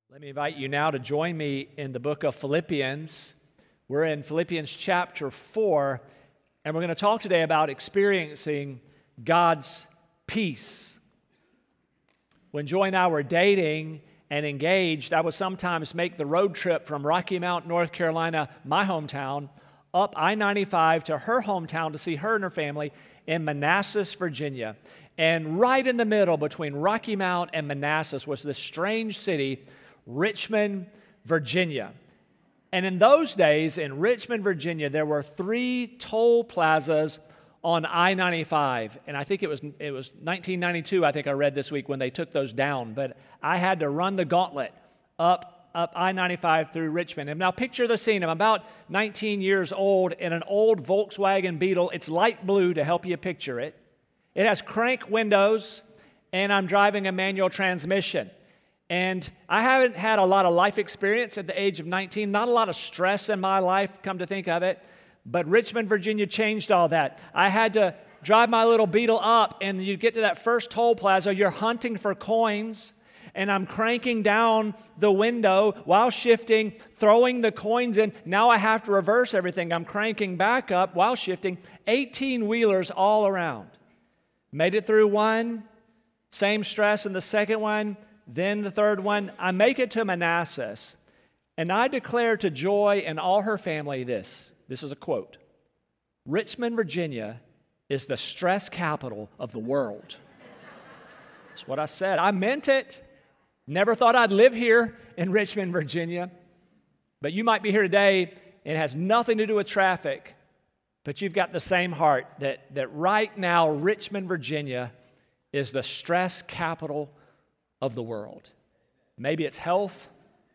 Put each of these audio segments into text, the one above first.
Let me invite you now to join me in the book of Philippians. We're in Philippians chapter 4, and we're going to talk today about experiencing God's peace. When Joy and I were dating and engaged, I would sometimes make the road trip from Rocky Mount, North Carolina, my hometown, up I-95 to her hometown to see her and her family in Manassas, Virginia. And right in the middle between Rocky Mount and Manassas was this strange city, Richmond, Virginia. And in those days, in Richmond, Virginia, there were 3 toll plazas on I-95. And I think it was 1992, I think I read this week, when they took those down. But I had to run the gauntlet up I-95 through Richmond. And now picture the scene. I'm about 19 years old in an old Volkswagen Beetle. It's light blue to help you picture it. It has crank windows, and I'm driving a manual transmission. And I haven't had a lot of life experience at the age of 19, not a lot of stress in my life, come to think of it. But Richmond, Virginia changed all that. I had to drive my little Beetle up, and you get to that first toll plaza, you're hunting for coins, and I'm cranking down the window while shifting, throwing the coins in. Now I have to reverse everything. I'm cranking back up while shifting, 18-wheelers all around. Made it through one, same stress in the second one, then the third one. I make it to Manassas, and I declare to Joy and all her family this. This is a quote. Richmond, Virginia is the stress capital of the world. That's what I said. I meant it. Never thought I'd live here in Richmond, Virginia. But you might be here today, and it has nothing to do with traffic, but you've got the same heart that right now Richmond, Virginia is the stress capital of the world. Maybe it's health,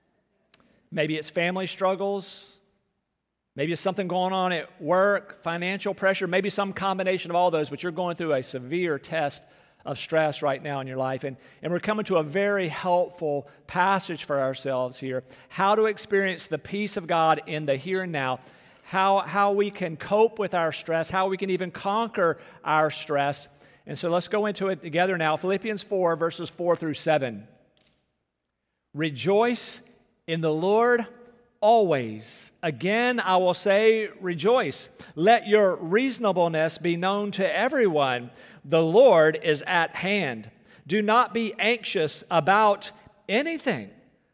maybe it's family struggles, maybe it's something going on at work, financial pressure, maybe some combination of all those, but you're going through a severe test of stress right now in your life. And we're coming to a very helpful passage for ourselves here, how to experience the peace of God in the here and now, how we can cope with our stress, how we can even conquer our stress. And so let's go into it together now. Philippians 4, verses 4 through 7. Rejoice in the Lord always. Again, I will say, rejoice. Let your reasonableness be known to everyone. The Lord is at hand. Do not be anxious about anything,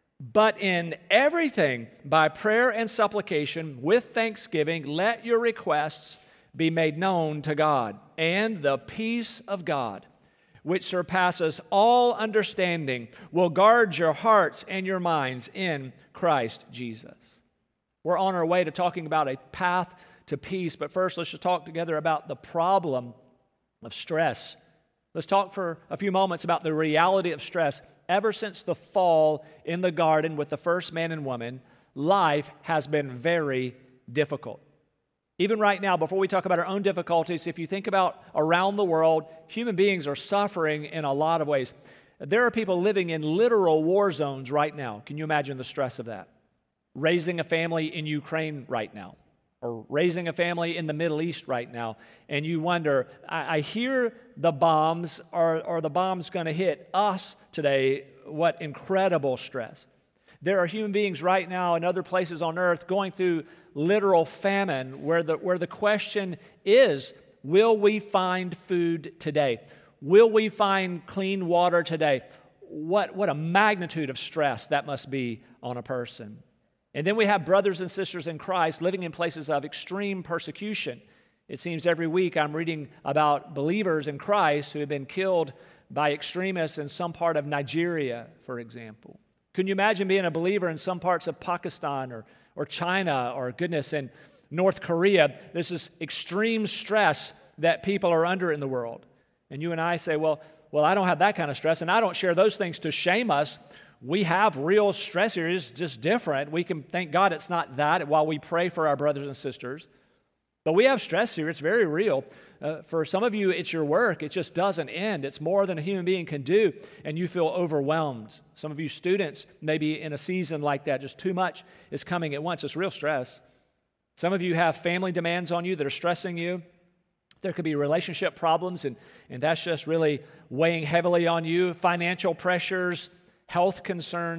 but in everything, by prayer and supplication, with thanksgiving, let your requests be made known to God, and the peace of God, which surpasses all understanding, will guard your hearts and your minds in Christ Jesus. We're on our way to talking about a path to peace, but first let's just talk together about the problem of stress. Let's talk for a few moments about the reality of stress. Ever since the fall in the garden with the first man and woman, life has been very difficult. Even right now, before we talk about our own difficulties, if you think about around the world, human beings are suffering in a lot of ways. There are people living in literal war zones right now. Can you imagine the stress of that? Raising a family in Ukraine right now, or raising a family in the Middle East right now, and you wonder, I hear the bombs, are the bombs going to hit us today? What incredible stress. There are human beings right now in other places on earth going through literal famine where the question is, will we find food today? Will we find clean water today? What a magnitude of stress that must be on a person. And then we have brothers and sisters in Christ living in places of extreme persecution. It seems every week I'm reading about believers in Christ who have been killed by extremists in some part of Nigeria, for example. Can you imagine being a believer in some parts of Pakistan or China or, goodness, in North Korea? This is extreme stress that people are under in the world. And you and I say, well, I don't have that kind of stress, and I don't share those things to shame us. We have real stress here. It's just different. We can thank God it's not that while we pray for our brothers and sisters. But we have stress here. It's very real. For some of you, it's your work. It just doesn't end. It's more than a human being can do, and you feel overwhelmed. Some of you students may be in a season like that. Just too much is coming at once. It's real stress. Some of you have family demands on you that are stressing you. There could be relationship problems, and that's just really weighing heavily on you. Financial pressures, health concerns.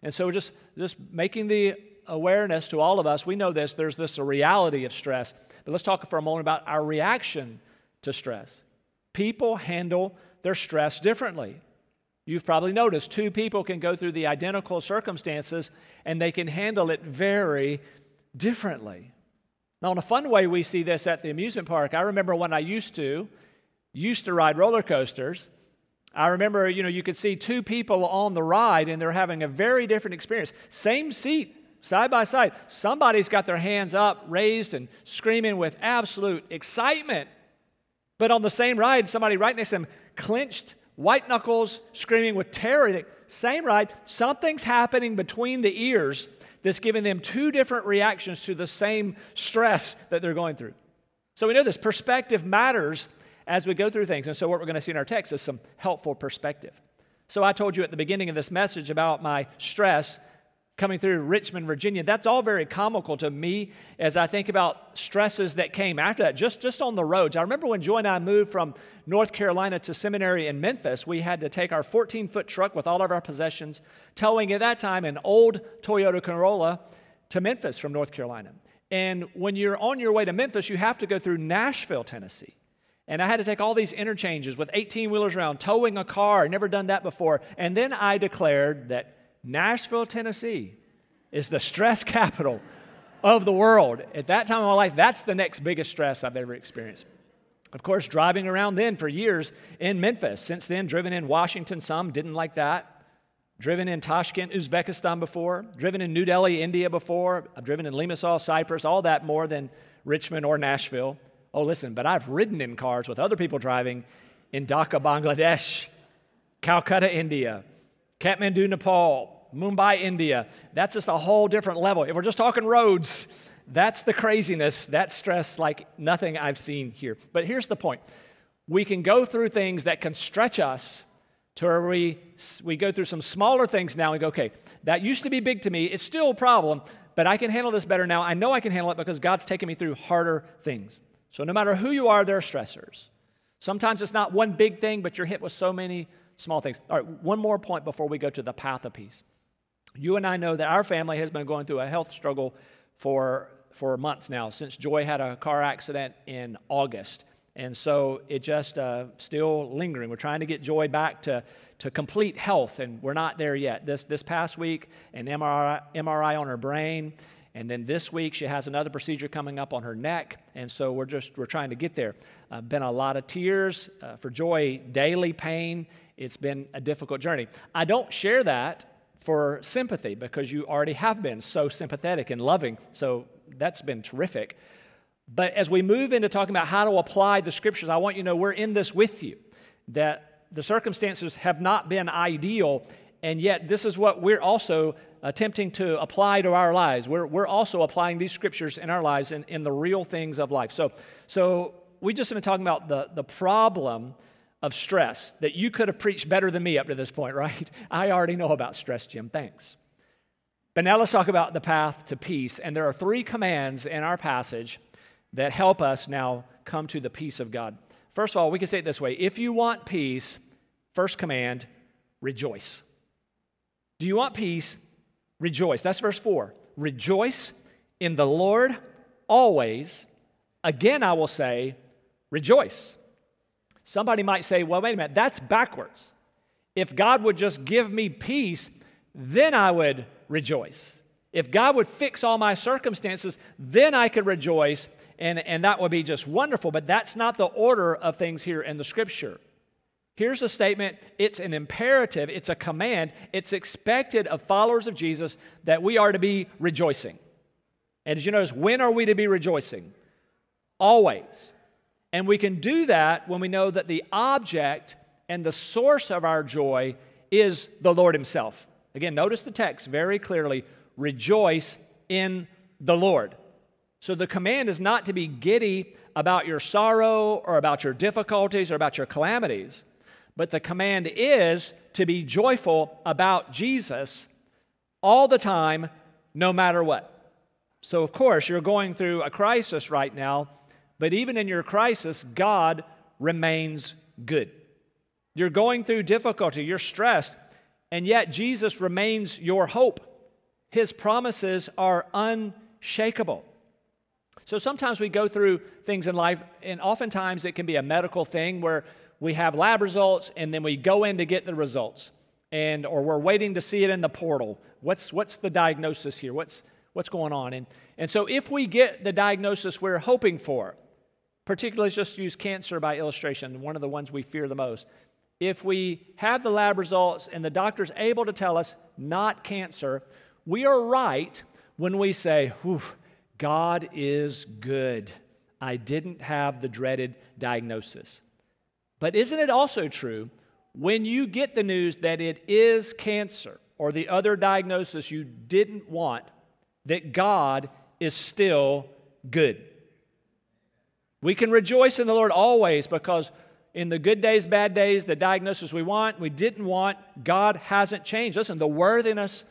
And so just making the awareness to all of us, we know this, there's this a reality of stress. But let's talk for a moment about our reaction to stress. People handle their stress differently. You've probably noticed two people can go through the identical circumstances and they can handle it very differently. Now, in a fun way, we see this at the amusement park. I remember when I used to ride roller coasters. I remember, you could see two people on the ride and they're having a very different experience. Same seat, side by side. Somebody's got their hands up, raised, and screaming with absolute excitement. But on the same ride, somebody right next to them, clenched, white knuckles, screaming with terror. Same ride, something's happening between the ears that's giving them two different reactions to the same stress that they're going through. So we know this perspective matters as we go through things. And so what we're going to see in our text is some helpful perspective. So I told you at the beginning of this message about my stress coming through Richmond, Virginia. That's all very comical to me as I think about stresses that came after that, just on the roads. I remember when Joy and I moved from North Carolina to seminary in Memphis, we had to take our 14-foot truck with all of our possessions, towing at that time an old Toyota Corolla to Memphis from North Carolina. And when you're on your way to Memphis, you have to go through Nashville, Tennessee. And I had to take all these interchanges with 18-wheelers around, towing a car. I'd never done that before. And then I declared that Nashville, Tennessee is the stress capital of the world. At that time of my life, that's the next biggest stress I've ever experienced. Of course, driving around then for years in Memphis. Since then, driven in Washington some, didn't like that. Driven in Tashkent, Uzbekistan before. Driven in New Delhi, India before. I've driven in Limassol, Cyprus, all that more than Richmond or Nashville. Oh, listen, but I've ridden in cars with other people driving in Dhaka, Bangladesh, Calcutta, India, Kathmandu, Nepal, Mumbai, India. That's just a whole different level. If we're just talking roads, that's the craziness, that's stress like nothing I've seen here. But here's the point. We can go through things that can stretch us to where we go through some smaller things now and go, okay, that used to be big to me. It's still a problem, but I can handle this better now. I know I can handle it because God's taken me through harder things. So no matter who you are, there are stressors. Sometimes it's not one big thing, but you're hit with so many small things. All right, one more point before we go to the path of peace. You and I know that our family has been going through a health struggle for months now, since Joy had a car accident in August. And so it just still lingering. We're trying to get Joy back to complete health, and we're not there yet. This past week, an MRI on her brain. And then this week, she has another procedure coming up on her neck, and so we're trying to get there. Been a lot of tears for Joy, daily pain. It's been a difficult journey. I don't share that for sympathy because you already have been so sympathetic and loving, so that's been terrific. But as we move into talking about how to apply the Scriptures, I want you to know we're in this with you, that the circumstances have not been ideal, and yet this is what we're also attempting to apply to our lives. We're also applying these Scriptures in our lives in the real things of life. So we just been talking about the problem of stress that you could have preached better than me up to this point, right? I already know about stress, Jim. Thanks. But now let's talk about the path to peace. And there are 3 commands in our passage that help us now come to the peace of God. First of all, we can say it this way. If you want peace, first command, rejoice. Do you want peace? Rejoice. That's verse 4. Rejoice in the Lord always. Again, I will say, rejoice. Somebody might say, well, wait a minute, that's backwards. If God would just give me peace, then I would rejoice. If God would fix all my circumstances, then I could rejoice, and that would be just wonderful. But that's not the order of things here in the Scripture. Here's a statement. It's an imperative. It's a command. It's expected of followers of Jesus that we are to be rejoicing. And as you notice, when are we to be rejoicing? Always. And we can do that when we know that the object and the source of our joy is the Lord Himself. Again, notice the text very clearly. Rejoice in the Lord. So the command is not to be giddy about your sorrow or about your difficulties or about your calamities. But the command is to be joyful about Jesus all the time, no matter what. So, of course, you're going through a crisis right now, but even in your crisis, God remains good. You're going through difficulty, you're stressed. and yet Jesus remains your hope. His promises are unshakable. So sometimes we go through things in life, and oftentimes it can be a medical thing where we have lab results and then we go in to get the results, or we're waiting to see it in the portal. What's the diagnosis here? What's going on? And so if we get the diagnosis we're hoping for, particularly let's just use cancer by illustration, one of the ones we fear the most. If we have the lab results and the doctor's able to tell us not cancer, we are right when we say, "Whew, God is good. I didn't have the dreaded diagnosis." But isn't it also true when you get the news that it is cancer or the other diagnosis you didn't want, that God is still good? We can rejoice in the Lord always because in the good days, bad days, the diagnosis we didn't want, God hasn't changed. Listen, the worthiness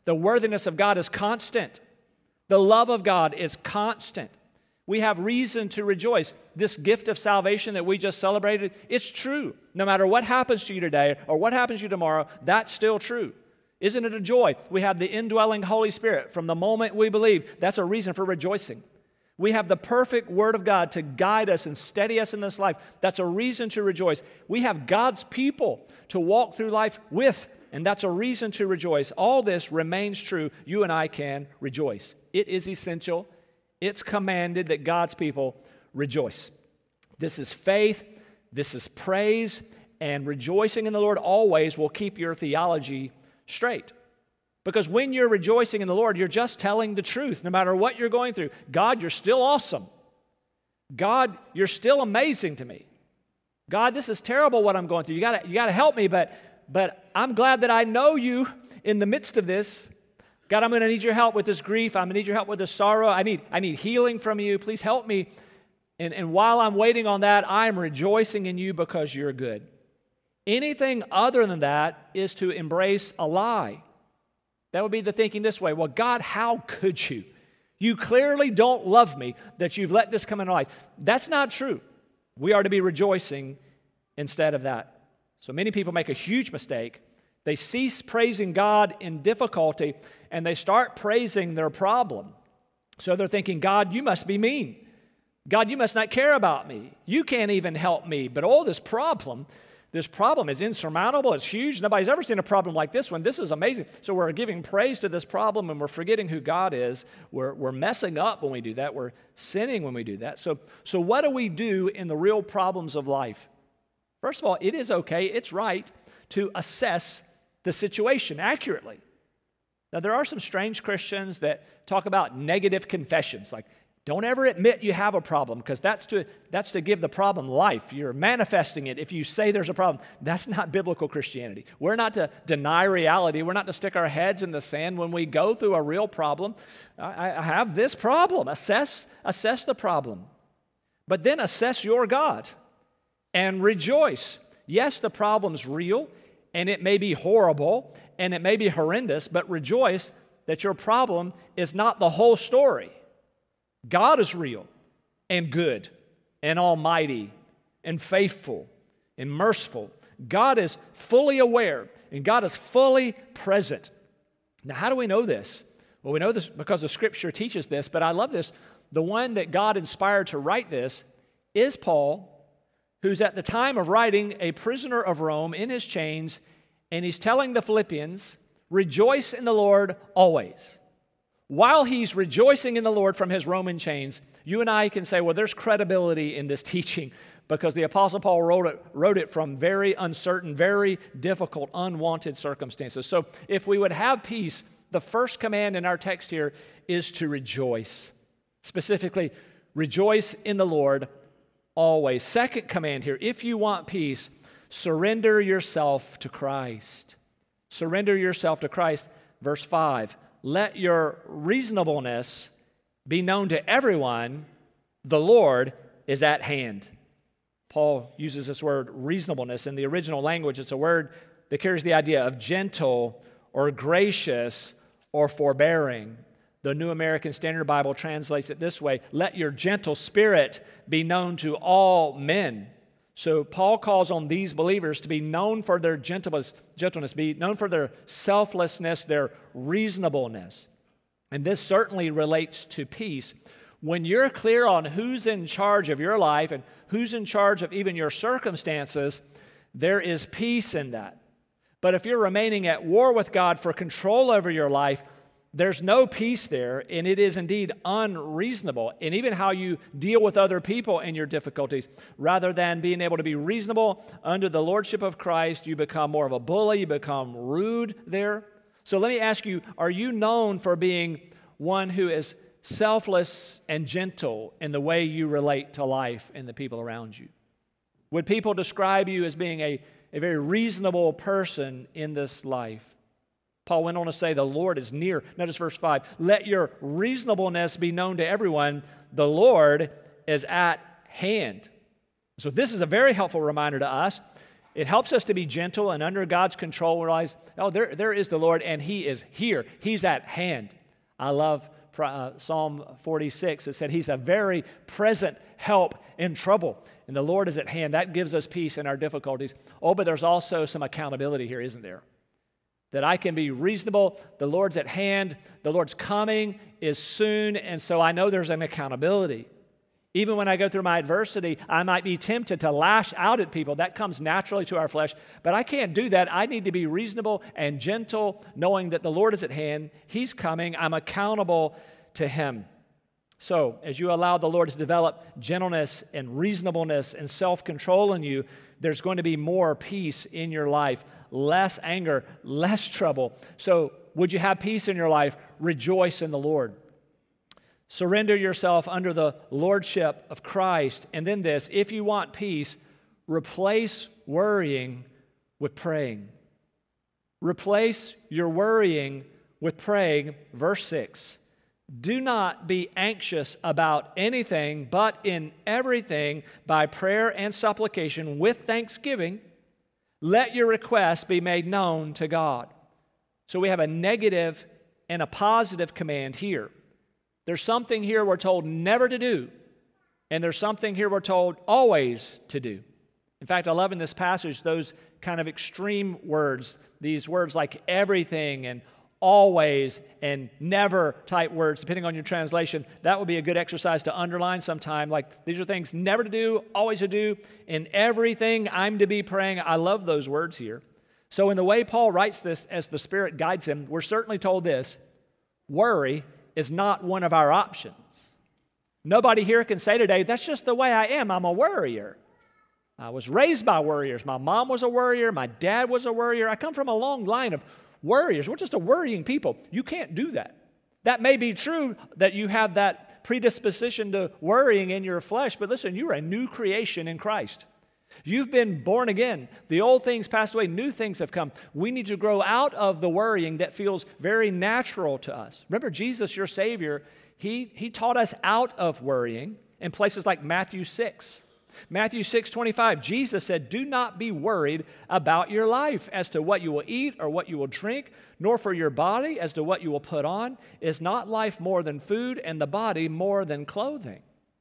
of God is constant. The love of God is constant. We have reason to rejoice. This gift of salvation that we just celebrated, it's true. No matter what happens to you today or what happens to you tomorrow, that's still true. Isn't it a joy? We have the indwelling Holy Spirit from the moment we believe. That's a reason for rejoicing. We have the perfect Word of God to guide us and steady us in this life. That's a reason to rejoice. We have God's people to walk through life with, and that's a reason to rejoice. All this remains true. You and I can rejoice. It is essential. It's commanded that God's people rejoice. This is faith. This is praise. And rejoicing in the Lord always will keep your theology straight. Because when you're rejoicing in the Lord, you're just telling the truth no matter what you're going through. God, you're still awesome. God, you're still amazing to me. God, this is terrible what I'm going through. You got to help me, but I'm glad that I know you in the midst of this. God, I'm going to need your help with this grief. I'm going to need your help with this sorrow. I need healing from you. Please help me. And while I'm waiting on that, I'm rejoicing in you because you're good. Anything other than that is to embrace a lie. That would be the thinking this way: well, God, how could you? You clearly don't love me that you've let this come into life. That's not true. We are to be rejoicing instead of that. So many people make a huge mistake. They cease praising God in difficulty and they start praising their problem. So they're thinking, God, you must be mean. God, you must not care about me. You can't even help me. But this problem is insurmountable. It's huge. Nobody's ever seen a problem like this one. This is amazing. So we're giving praise to this problem and we're forgetting who God is. We're messing up when we do that. We're sinning when we do that. So what do we do in the real problems of life? First of all, it is okay, it's right to assess the situation accurately. Now, there are some strange Christians that talk about negative confessions, like, don't ever admit you have a problem because that's to give the problem life. You're manifesting it if you say there's a problem. That's not biblical Christianity. We're not to deny reality. We're not to stick our heads in the sand when we go through a real problem. I have this problem. Assess the problem. But then assess your God and rejoice. Yes, the problem's real and it may be horrible and it may be horrendous, but rejoice that your problem is not the whole story. God is real and good and almighty and faithful and merciful. God is fully aware and God is fully present. Now, how do we know this? Well, we know this because the Scripture teaches this, but I love this. The one that God inspired to write this is Paul, who's at the time of writing a prisoner of Rome in his chains, and he's telling the Philippians, rejoice in the Lord always. While he's rejoicing in the Lord from his Roman chains, you and I can say, well, there's credibility in this teaching because the Apostle Paul wrote it from very uncertain, very difficult, unwanted circumstances. So if we would have peace, the first command in our text here is to rejoice. Specifically, rejoice in the Lord always. Second command here, if you want peace, surrender yourself to Christ. Surrender yourself to Christ. Verse 5. Let your reasonableness be known to everyone. The Lord is at hand. Paul uses this word reasonableness. In the original language, it's a word that carries the idea of gentle or gracious or forbearing. The New American Standard Bible translates it this way: let your gentle spirit be known to all men. So Paul calls on these believers to be known for their gentleness, be known for their selflessness, their reasonableness. And this certainly relates to peace. When you're clear on who's in charge of your life and who's in charge of even your circumstances, there is peace in that. But if you're remaining at war with God for control over your life, there's no peace there, and it is indeed unreasonable. And even how you deal with other people in your difficulties, rather than being able to be reasonable under the lordship of Christ, you become more of a bully, you become rude there. So let me ask you, are you known for being one who is selfless and gentle in the way you relate to life and the people around you? Would people describe you as being a very reasonable person in this life? Paul went on to say, the Lord is near. Notice verse 5. Let your reasonableness be known to everyone. The Lord is at hand. So this is a very helpful reminder to us. It helps us to be gentle and under God's control. We realize, oh, there is the Lord, and He is here. He's at hand. I love Psalm 46. It said He's a very present help in trouble. And the Lord is at hand. That gives us peace in our difficulties. Oh, but there's also some accountability here, isn't there? That I can be reasonable. The Lord's at hand. The Lord's coming is soon. And so I know there's an accountability. Even when I go through my adversity, I might be tempted to lash out at people. That comes naturally to our flesh. But I can't do that. I need to be reasonable and gentle, knowing that the Lord is at hand. He's coming. I'm accountable to Him. So as you allow the Lord to develop gentleness and reasonableness and self-control in you, there's going to be more peace in your life, less anger, less trouble. So would you have peace in your life? Rejoice in the Lord. Surrender yourself under the lordship of Christ. And then this, if you want peace, replace worrying with praying. Replace your worrying with praying. Verse 6. Do not be anxious about anything, but in everything, by prayer and supplication, with thanksgiving, let your requests be made known to God. So we have a negative and a positive command here. There's something here we're told never to do, and there's something here we're told always to do. In fact, I love in this passage those kind of extreme words, these words like everything and always and never type words, depending on your translation. That would be a good exercise to underline sometime. Like, these are things never to do, always to do. In everything, I'm to be praying. I love those words here. So in the way Paul writes this, as the Spirit guides him, we're certainly told this: worry is not one of our options. Nobody here can say today, that's just the way I am. I'm a worrier. I was raised by worriers. My mom was a worrier. My dad was a worrier. I come from a long line of worriers. We're just a worrying people. You can't do that. That may be true that you have that predisposition to worrying in your flesh, but listen, you're a new creation in Christ. You've been born again. The old things passed away, new things have come. We need to grow out of the worrying that feels very natural to us. Remember, Jesus, your Savior, He taught us out of worrying in places like Matthew 6. Matthew 6:25, Jesus said, do not be worried about your life as to what you will eat or what you will drink, nor for your body as to what you will put on. Is not life more than food, and the body more than clothing?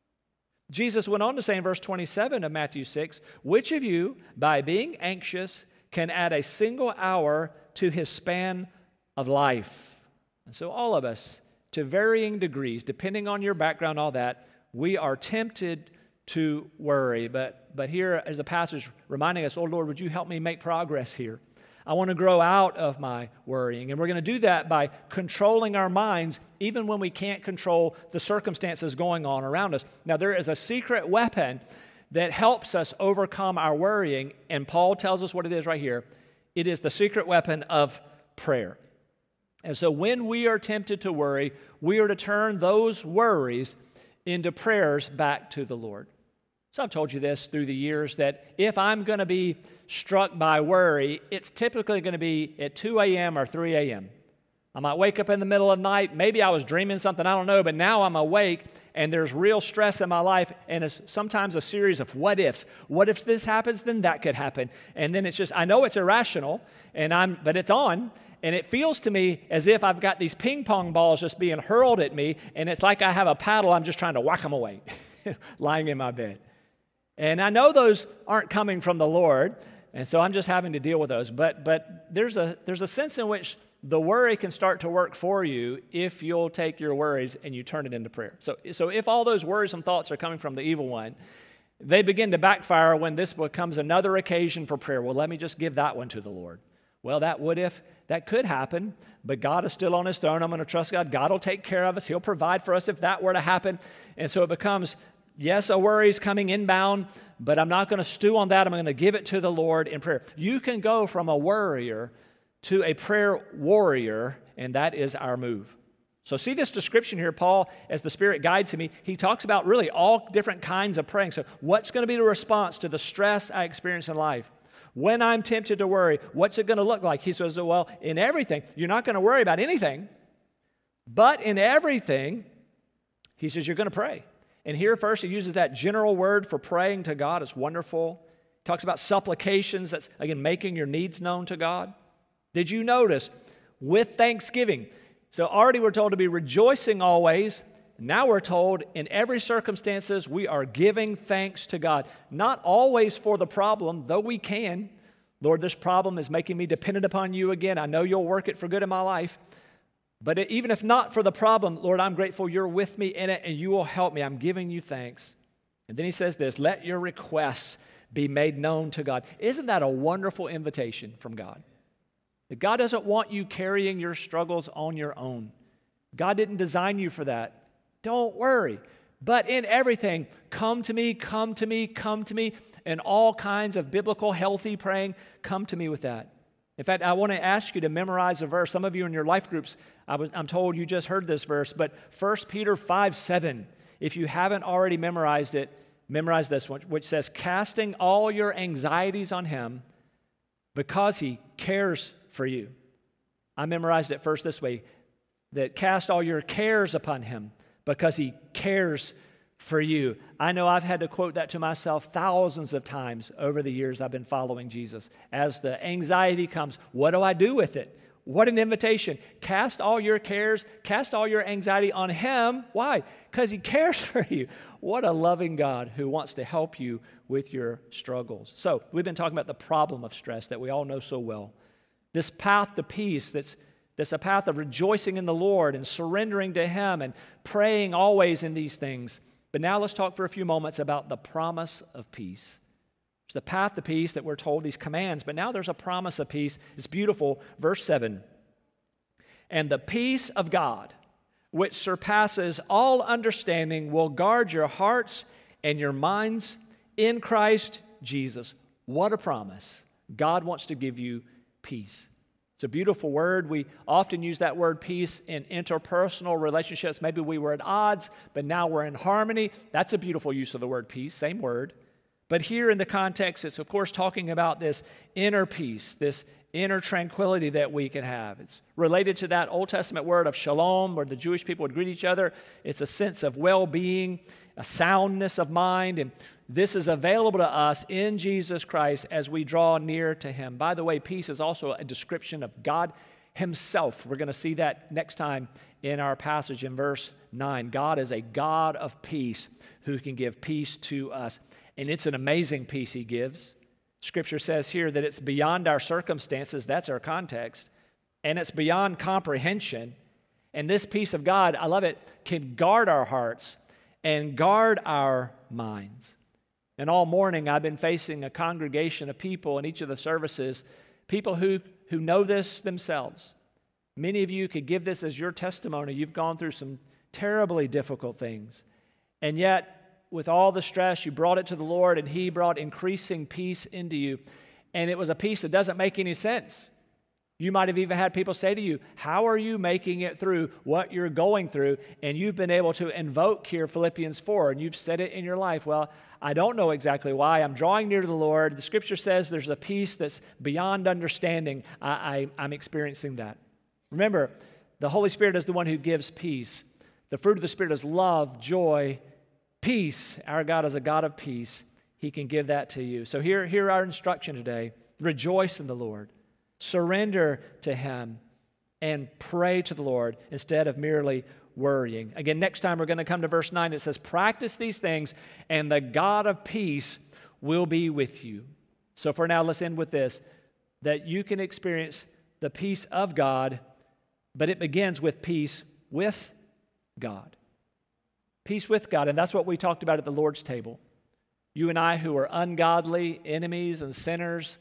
Jesus went on to say in verse 27 of Matthew 6, which of you, by being anxious, can add a single hour to his span of life? And so all of us, to varying degrees, depending on your background, all that, we are tempted to worry. But here is a passage reminding us, oh Lord, would you help me make progress here? I want to grow out of my worrying. And we're going to do that by controlling our minds even when we can't control the circumstances going on around us. Now, there is a secret weapon that helps us overcome our worrying, and Paul tells us what it is right here. It is the secret weapon of prayer. And so when we are tempted to worry, we are to turn those worries into prayers back to the Lord. So I've told you this through the years, that if I'm going to be struck by worry, it's typically going to be at 2 a.m. or 3 a.m. I might wake up in the middle of the night. Maybe I was dreaming something, I don't know, but now I'm awake and there's real stress in my life, and it's sometimes a series of what ifs. What if this happens, then that could happen. And then it's just, I know it's irrational, but it's on, and it feels to me as if I've got these ping pong balls just being hurled at me, and it's like I have a paddle, I'm just trying to whack them away, lying in my bed. And I know those aren't coming from the Lord, and so I'm just having to deal with those. But there's a sense in which the worry can start to work for you if you'll take your worries and you turn it into prayer. So if all those worrisome thoughts are coming from the evil one, they begin to backfire when this becomes another occasion for prayer. Well, let me just give that one to the Lord. Well, that could happen, but God is still on his throne. I'm going to trust God. God will take care of us. He'll provide for us if that were to happen. And so it becomes, yes, a worry is coming inbound, but I'm not going to stew on that. I'm going to give it to the Lord in prayer. You can go from a worrier to a prayer warrior, and that is our move. So see this description here, Paul, as the Spirit guides me, he talks about really all different kinds of praying. So what's going to be the response to the stress I experience in life? When I'm tempted to worry, what's it going to look like? He says, well, in everything, you're not going to worry about anything, but in everything, he says you're going to pray. And here first he uses that general word for praying to God. It's wonderful. He talks about supplications. That's, again, making your needs known to God. Did you notice? With thanksgiving. So already we're told to be rejoicing always. Now we're told in every circumstances we are giving thanks to God. Not always for the problem, though we can. Lord, this problem is making me dependent upon you again. I know you'll work it for good in my life. But even if not for the problem, Lord, I'm grateful you're with me in it and you will help me. I'm giving you thanks. And then he says this, let your requests be made known to God. Isn't that a wonderful invitation from God? That God doesn't want you carrying your struggles on your own. God didn't design you for that. Don't worry. But in everything, come to me, come to me, come to me. And all kinds of biblical, healthy praying, come to me with that. In fact, I want to ask you to memorize a verse. Some of you in your life groups, I'm told you just heard this verse, but 1 Peter 5:7. If you haven't already memorized it, memorize this one, which says, casting all your anxieties on him because he cares for you. I memorized it first this way, that cast all your cares upon him because he cares for you. I know I've had to quote that to myself thousands of times over the years I've been following Jesus. As the anxiety comes, what do I do with it? What an invitation. Cast all your cares, cast all your anxiety on him. Why? Because he cares for you. What a loving God who wants to help you with your struggles. So we've been talking about the problem of stress that we all know so well. This path to peace that's a path of rejoicing in the Lord and surrendering to him and praying always in these things. But now let's talk for a few moments about the promise of peace. It's the path to peace that we're told, these commands, but now there's a promise of peace. It's beautiful. Verse 7. And the peace of God, which surpasses all understanding, will guard your hearts and your minds in Christ Jesus. What a promise. God wants to give you peace. It's a beautiful word. We often use that word peace in interpersonal relationships. Maybe we were at odds, but now we're in harmony. That's a beautiful use of the word peace, same word. But here in the context, it's of course talking about this inner peace, this inner tranquility that we can have. It's related to that Old Testament word of shalom, where the Jewish people would greet each other. It's a sense of well-being, a soundness of mind, and this is available to us in Jesus Christ as we draw near to him. By the way, peace is also a description of God himself. We're going to see that next time in our passage in verse 9. God is a God of peace who can give peace to us. And it's an amazing peace he gives. Scripture says here that it's beyond our circumstances. That's our context. And it's beyond comprehension. And this peace of God, I love it, can guard our hearts and guard our minds. And all morning I've been facing a congregation of people in each of the services, people who know this themselves. Many of you could give this as your testimony. You've gone through some terribly difficult things. And yet, with all the stress, you brought it to the Lord, and he brought increasing peace into you. And it was a peace that doesn't make any sense. You might have even had people say to you, how are you making it through what you're going through? And you've been able to invoke here Philippians 4, and you've said it in your life. Well, I don't know exactly why. I'm drawing near to the Lord. The Scripture says there's a peace that's beyond understanding. I'm experiencing that. Remember, the Holy Spirit is the one who gives peace. The fruit of the Spirit is love, joy, peace. Our God is a God of peace. He can give that to you. So hear our instruction today. Rejoice in the Lord. Surrender to him. and pray to the Lord instead of merely worrying. Again, next time we're going to come to verse 9. It says, practice these things, and the God of peace will be with you. So for now, let's end with this, that you can experience the peace of God, but it begins with peace with God. Peace with God, and that's what we talked about at the Lord's table. You and I, who are ungodly, enemies and sinners,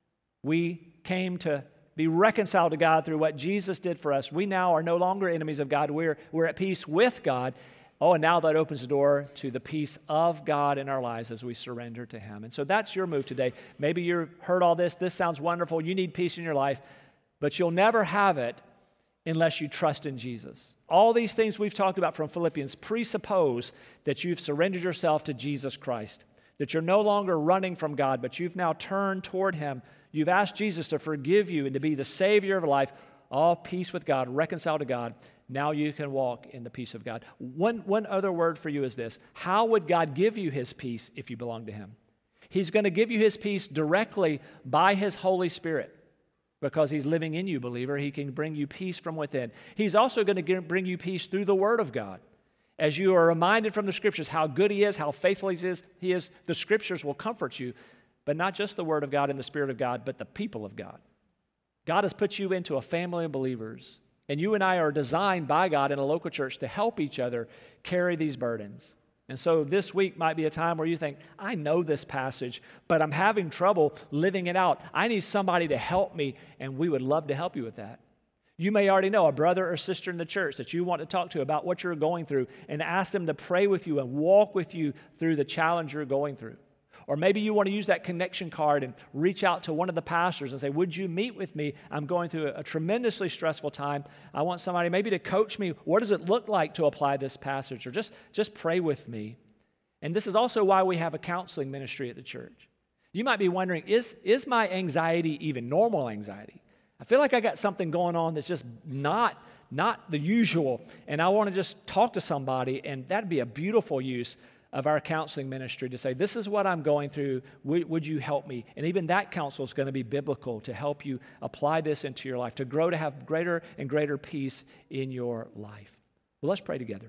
we came to be reconciled to God through what Jesus did for us. We now are no longer enemies of God. We're at peace with God. Oh, and now that opens the door to the peace of God in our lives as we surrender to Him. And so that's your move today. Maybe you've heard all this. This sounds wonderful. You need peace in your life, but you'll never have it unless you trust in Jesus. All these things we've talked about from Philippians presuppose that you've surrendered yourself to Jesus Christ, that you're no longer running from God, but you've now turned toward Him. You've asked Jesus to forgive you and to be the Savior of life, all peace with God, reconciled to God. Now you can walk in the peace of God. One other word for you is this. How would God give you His peace if you belong to Him? He's going to give you His peace directly by His Holy Spirit. Because He's living in you, believer, He can bring you peace from within. He's also going to bring you peace through the Word of God. As you are reminded from the Scriptures how good He is, how faithful He is, the Scriptures will comfort you. But not just the Word of God and the Spirit of God, but the people of God. God has put you into a family of believers. And you and I are designed by God in a local church to help each other carry these burdens. And so this week might be a time where you think, I know this passage, but I'm having trouble living it out. I need somebody to help me, and we would love to help you with that. You may already know a brother or sister in the church that you want to talk to about what you're going through and ask them to pray with you and walk with you through the challenge you're going through. Or maybe you want to use that connection card and reach out to one of the pastors and say, would you meet with me? I'm going through a tremendously stressful time. I want somebody maybe to coach me. What does it look like to apply this passage? Or just pray with me. And this is also why we have a counseling ministry at the church. You might be wondering, is my anxiety even normal anxiety? I feel like I got something going on that's just not the usual, and I want to just talk to somebody, and that'd be a beautiful use of our counseling ministry to say, this is what I'm going through, would you help me? And even that counsel is going to be biblical to help you apply this into your life, to grow to have greater and greater peace in your life. Well, let's pray together.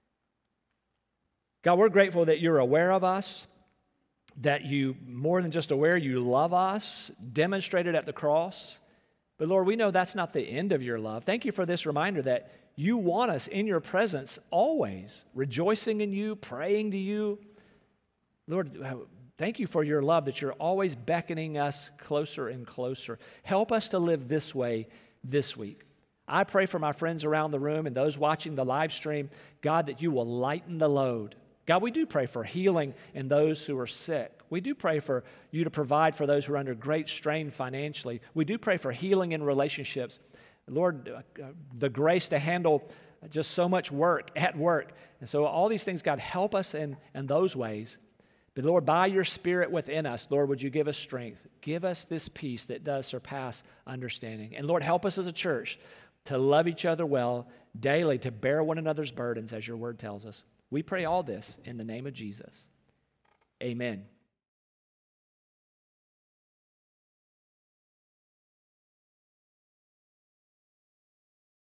God, we're grateful that you're aware of us, that you, more than just aware, you love us, demonstrated at the cross. But Lord, we know that's not the end of your love. Thank you for this reminder that you want us in your presence always, rejoicing in you, praying to you. Lord, thank you for your love, that you're always beckoning us closer and closer. Help us to live this way this week. I pray for my friends around the room and those watching the live stream, God, that you will lighten the load. God, we do pray for healing in those who are sick. We do pray for you to provide for those who are under great strain financially. We do pray for healing in relationships. Lord, the grace to handle just so much work at work. And so all these things, God, help us in those ways. But Lord, by your Spirit within us, Lord, would you give us strength? Give us this peace that does surpass understanding. And Lord, help us as a church to love each other well daily, to bear one another's burdens as your word tells us. We pray all this in the name of Jesus. Amen.